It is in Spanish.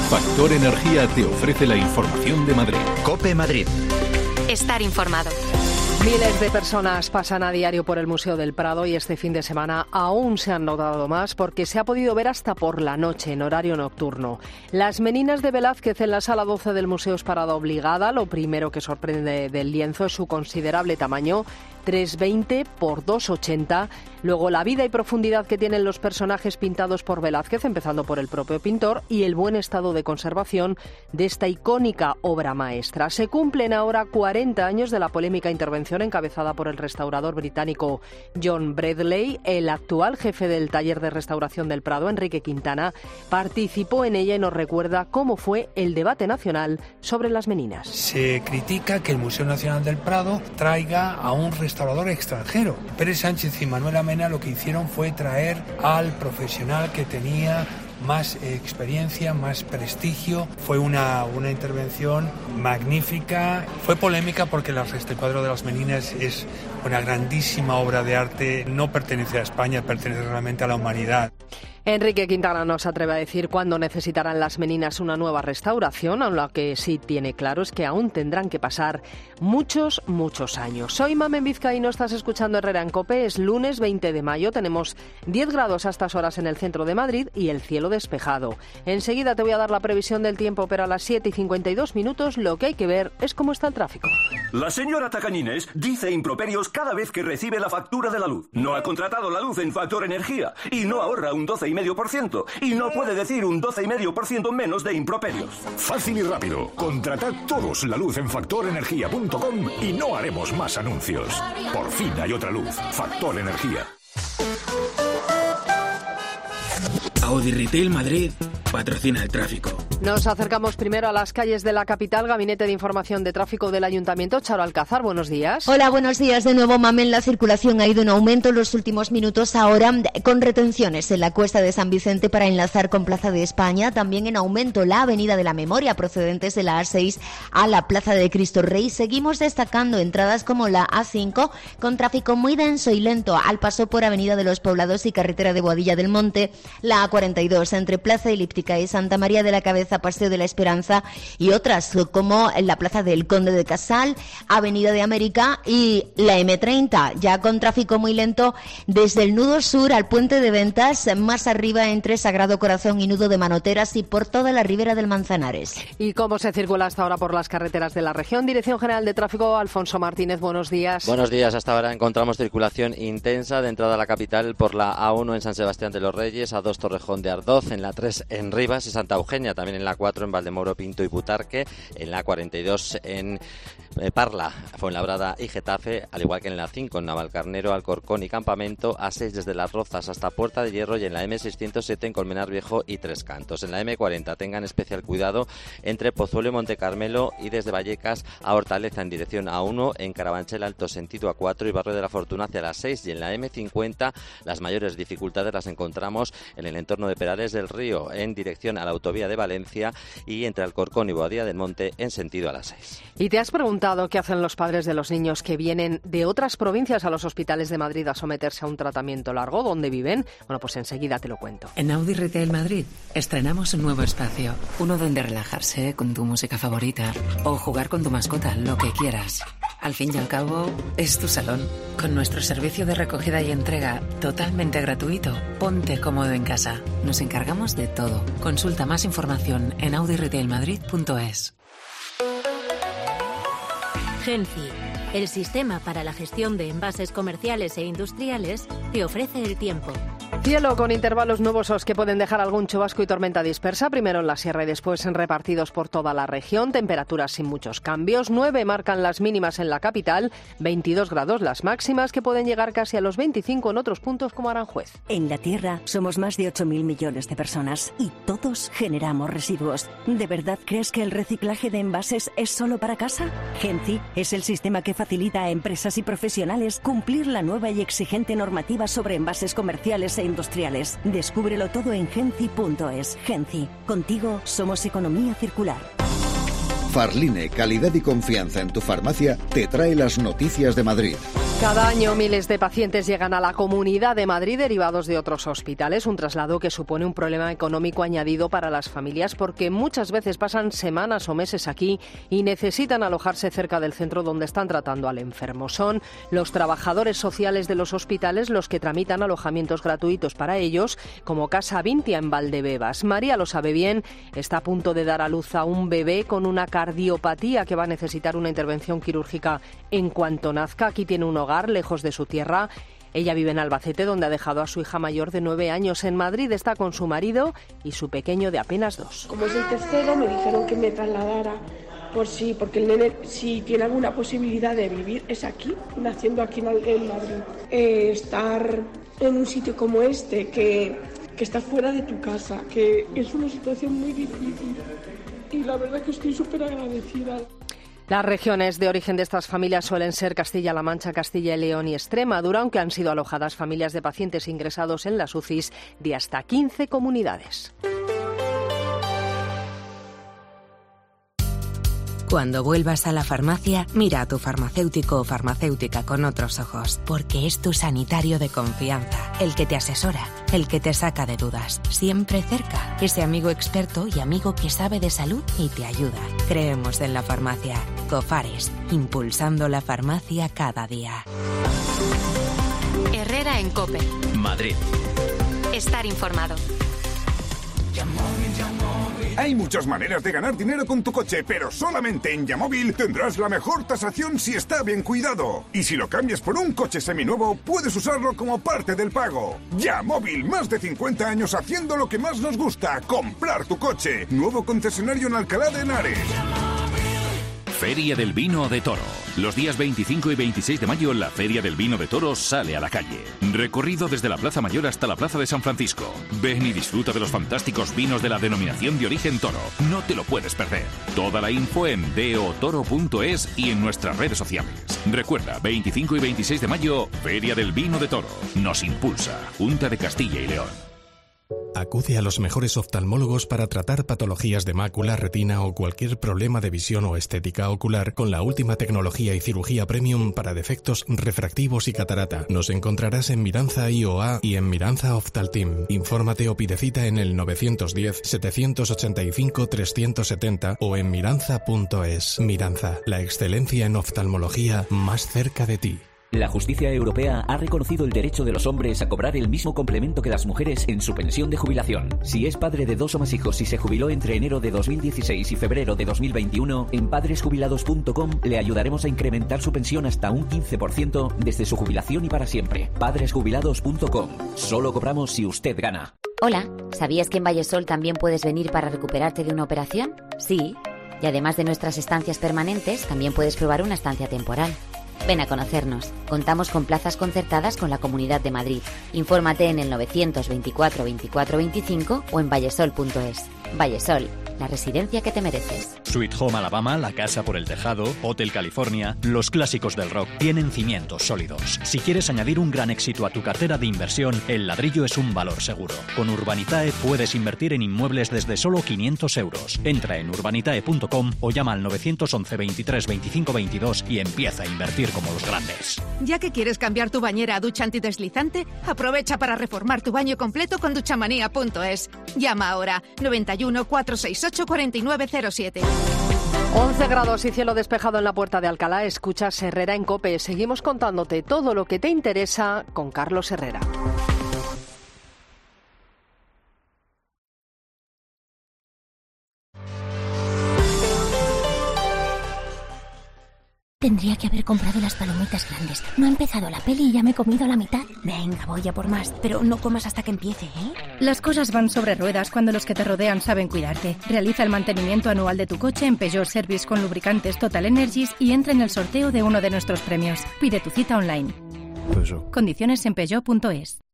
Factor Energía te ofrece la información de Madrid. COPE Madrid. Estar informado. Miles de personas pasan a diario por el Museo del Prado y este fin de semana aún se han notado más porque se ha podido ver hasta por la noche en horario nocturno. Las Meninas de Velázquez en la sala 12 del museo es parada obligada. Lo primero que sorprende del lienzo es su considerable tamaño, 3,20 por 2,80. Luego la vida y profundidad que tienen los personajes pintados por Velázquez, empezando por el propio pintor, y el buen estado de conservación de esta icónica obra maestra. Se cumplen ahora 40 años de la polémica intervención encabezada por el restaurador británico John Bradley. El actual jefe del taller de restauración del Prado, Enrique Quintana, participó en ella y nos recuerda cómo fue el debate nacional sobre las Meninas. Se critica que el Museo Nacional del Prado traiga a un restaurador extranjero. Pérez Sánchez y Manuel Amena lo que hicieron fue traer al profesional que tenía más experiencia, más prestigio. Fue una intervención magnífica. Fue polémica porque este cuadro de las Meninas es una grandísima obra de arte. No pertenece a España, pertenece realmente a la humanidad. Enrique Quintana no se atreve a decir cuándo necesitarán las Meninas una nueva restauración, aun lo que sí tiene claro es que aún tendrán que pasar muchos años. Soy Mamen Vizcaíno, estás escuchando Herrera en COPE, es lunes 20 de mayo, tenemos 10 grados a estas horas en el centro de Madrid y el cielo despejado. Enseguida te voy a dar la previsión del tiempo, pero a las 7:52 lo que hay que ver es cómo está el tráfico. La señora Tacañines dice improperios cada vez que recibe la factura de la luz. No ha contratado la luz en Factor Energía y no ahorra un 12,5% y no puede decir un 12,5% menos de improperios. Fácil y rápido. Contratad todos la luz en factorenergia.com y no haremos más anuncios. Por fin hay otra luz. Factor Energía. Audi Retail Madrid patrocina el tráfico. Nos acercamos primero a las calles de la capital. Gabinete de Información de Tráfico del Ayuntamiento. Charo Alcázar, buenos días. Hola, buenos días de nuevo, Mamen. La circulación ha ido en aumento en los últimos minutos, ahora con retenciones en la Cuesta de San Vicente para enlazar con Plaza de España. También en aumento la Avenida de la Memoria, procedentes de la A6 a la Plaza de Cristo Rey. Seguimos destacando entradas como la A5, con tráfico muy denso y lento al paso por Avenida de los Poblados y Carretera de Boadilla del Monte. La A42 entre Plaza Elíptica y Santa María de la Cabeza, Paseo de la Esperanza, y otras como en la Plaza del Conde de Casal, Avenida de América y la M30, ya con tráfico muy lento desde el nudo sur al Puente de Ventas, más arriba entre Sagrado Corazón y Nudo de Manoteras y por toda la ribera del Manzanares. ¿Y cómo se circula hasta ahora por las carreteras de la región? Dirección General de Tráfico, Alfonso Martínez, buenos días. Buenos días, hasta ahora encontramos circulación intensa de entrada a la capital por la A1 en San Sebastián de los Reyes, A2 Torrejón de Ardoz, en la 3 en Rivas y Santa Eugenia, también en la 4 en Valdemoro, Pinto y Butarque, en la 42 en Parla, Fuenlabrada y Getafe, al igual que en la 5 en Navalcarnero, Alcorcón y Campamento, A6 desde Las Rozas hasta Puerta de Hierro y en la M607 en Colmenar Viejo y Tres Cantos. En la M40 tengan especial cuidado entre Pozuelo y Monte Carmelo y desde Vallecas a Hortaleza en dirección A1, en Carabanchel Alto sentido A4 y Barrio de la Fortuna hacia la 6, y en la M50 las mayores dificultades las encontramos en el entorno de Perales del Río en dirección a la autovía de Valencia y entre Alcorcón y Boadilla del Monte en sentido a la 6. ¿Y te has preguntado qué hacen los padres de los niños que vienen de otras provincias a los hospitales de Madrid a someterse a un tratamiento largo? ¿Dónde viven? Bueno, pues enseguida te lo cuento. En Audi Retail Madrid estrenamos un nuevo espacio, uno donde relajarse con tu música favorita o jugar con tu mascota, lo que quieras. Al fin y al cabo, es tu salón. Con nuestro servicio de recogida y entrega totalmente gratuito, ponte cómodo en casa. Nos encargamos de todo. Consulta más información en audiretailmadrid.es. Genci, el sistema para la gestión de envases comerciales e industriales, te ofrece el tiempo. Cielo con intervalos nubosos que pueden dejar algún chubasco y tormenta dispersa, primero en la sierra y después repartidos por toda la región. Temperaturas sin muchos cambios. 9 marcan las mínimas en la capital, 22 grados las máximas, que pueden llegar casi a los 25 en otros puntos como Aranjuez. En la Tierra somos más de 8.000 millones de personas y todos generamos residuos. ¿De verdad crees que el reciclaje de envases es solo para casa? Genci es el sistema que facilita a empresas y profesionales cumplir la nueva y exigente normativa sobre envases comerciales e industriales. Descúbrelo todo en genci.es. Genci, contigo somos economía circular. Farline, calidad y confianza en tu farmacia, te trae las noticias de Madrid. Cada año miles de pacientes llegan a la Comunidad de Madrid derivados de otros hospitales, un traslado que supone un problema económico añadido para las familias porque muchas veces pasan semanas o meses aquí y necesitan alojarse cerca del centro donde están tratando al enfermo. Son los trabajadores sociales de los hospitales los que tramitan alojamientos gratuitos para ellos, como Casa Vintia en Valdebebas. María lo sabe bien, está a punto de dar a luz a un bebé con una cardiopatía que va a necesitar una intervención quirúrgica en cuanto nazca. Aquí tiene un hogar lejos de su tierra. Ella vive en Albacete, donde ha dejado a su hija mayor de 9 años. En Madrid está con su marido y su pequeño de apenas 2. Como es el tercero, me dijeron que me trasladara porque el nene, si tiene alguna posibilidad de vivir, es aquí, naciendo aquí en Madrid. Estar en un sitio como este, que está fuera de tu casa, que es una situación muy difícil. Y la verdad es que estoy súper agradecida. Las regiones de origen de estas familias suelen ser Castilla-La Mancha, Castilla y León y Extremadura, aunque han sido alojadas familias de pacientes ingresados en las UCIs de hasta 15 comunidades. Cuando vuelvas a la farmacia, mira a tu farmacéutico o farmacéutica con otros ojos, porque es tu sanitario de confianza, el que te asesora, el que te saca de dudas, siempre cerca, ese amigo experto y amigo que sabe de salud y te ayuda. Creemos en la farmacia. Cofares, impulsando la farmacia cada día. Herrera en COPE. Madrid. Estar informado. Hay muchas maneras de ganar dinero con tu coche, pero solamente en Yamóvil tendrás la mejor tasación si está bien cuidado. Y si lo cambias por un coche seminuevo, puedes usarlo como parte del pago. Yamóvil, más de 50 años haciendo lo que más nos gusta, comprar tu coche. Nuevo concesionario en Alcalá de Henares. Feria del Vino de Toro. Los días 25 y 26 de mayo, la Feria del Vino de Toro sale a la calle. Recorrido desde la Plaza Mayor hasta la Plaza de San Francisco. Ven y disfruta de los fantásticos vinos de la denominación de origen Toro. No te lo puedes perder. Toda la info en deotoro.es y en nuestras redes sociales. Recuerda, 25 y 26 de mayo, Feria del Vino de Toro. Nos impulsa Junta de Castilla y León. Acude a los mejores oftalmólogos para tratar patologías de mácula, retina o cualquier problema de visión o estética ocular con la última tecnología y cirugía premium para defectos refractivos y catarata. Nos encontrarás en Miranza IOA y en Miranza Oftalteam. Infórmate o pide cita en el 910-785-370 o en miranza.es. Miranza, la excelencia en oftalmología más cerca de ti. La justicia europea ha reconocido el derecho de los hombres a cobrar el mismo complemento que las mujeres en su pensión de jubilación. Si es padre de 2 o más hijos y se jubiló entre enero de 2016 y febrero de 2021, en padresjubilados.com le ayudaremos a incrementar su pensión hasta un 15% desde su jubilación y para siempre. Padresjubilados.com. Solo cobramos si usted gana. Hola, ¿sabías que en Vallesol también puedes venir para recuperarte de una operación? Sí. Y además de nuestras estancias permanentes, también puedes probar una estancia temporal. Ven a conocernos. Contamos con plazas concertadas con la Comunidad de Madrid. Infórmate en el 924 24 25 o en vallesol.es. Vallesol, la residencia que te mereces. Sweet Home Alabama, La Casa por el Tejado, Hotel California, los clásicos del rock tienen cimientos sólidos. Si quieres añadir un gran éxito a tu cartera de inversión, el ladrillo es un valor seguro. Con Urbanitae puedes invertir en inmuebles desde solo 500 euros. Entra en urbanitae.com o llama al 911 23 25 22 y empieza a invertir como los grandes. Ya que quieres cambiar tu bañera a ducha antideslizante, aprovecha para reformar tu baño completo con duchamanía.es. Llama ahora 91 468 4907. 11 grados y cielo despejado en la Puerta de Alcalá. Escuchas Herrera en COPE. Seguimos contándote todo lo que te interesa con Carlos Herrera. Tendría que haber comprado las palomitas grandes. No ha empezado la peli y ya me he comido la mitad. Venga, voy a por más, pero no comas hasta que empiece, ¿eh? Las cosas van sobre ruedas cuando los que te rodean saben cuidarte. Realiza el mantenimiento anual de tu coche en Peugeot Service con lubricantes Total Energies y entra en el sorteo de uno de nuestros premios. Pide tu cita online. Condiciones en peugeot.es.